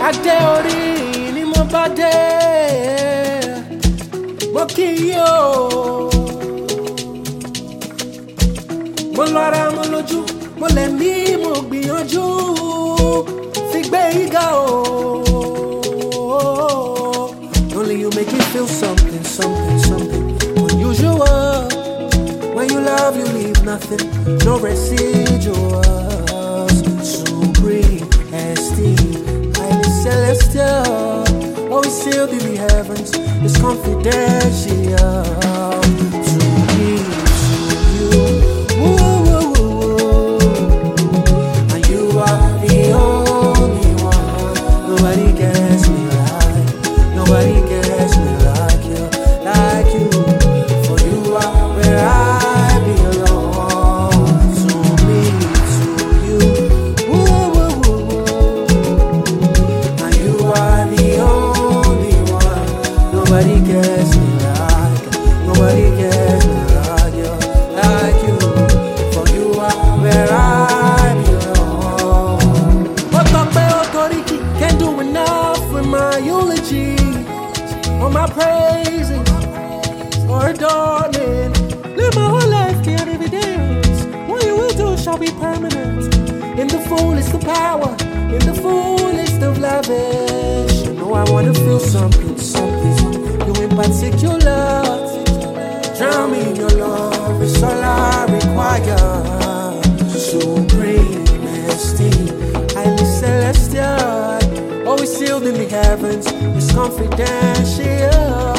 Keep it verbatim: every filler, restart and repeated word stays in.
Adé orí ni mo bá dé, mo kì í yó. Mo lọ́ra mo lójú, mo lè mí mo gbìyànjú, fi gbé yíga o. Only you make me feel something, something, something unusual. When you love, you leave nothing, no residuals. Supreme esteem, highly celestial, always sealed in the heavens, it's confidential. To me, to you, woo, woo, woo, woo. And you are the only one. Nobody gets me like, nobody gets me like you, like you. For you are where I Nobody gets me like, nobody gets me like you, like you. For you are where I belong. What the authority can't do enough with my eulogy, or my praises, or adorning. Live my whole life, can't evidence. What you will do shall be permanent. In the fullest of power, in the fullest of lavish. You know I wanna feel something, something. You in particular, drown me in your love, it's all I require. Supreme esteem, highly celestial, always sealed in the heavens, it's confidential.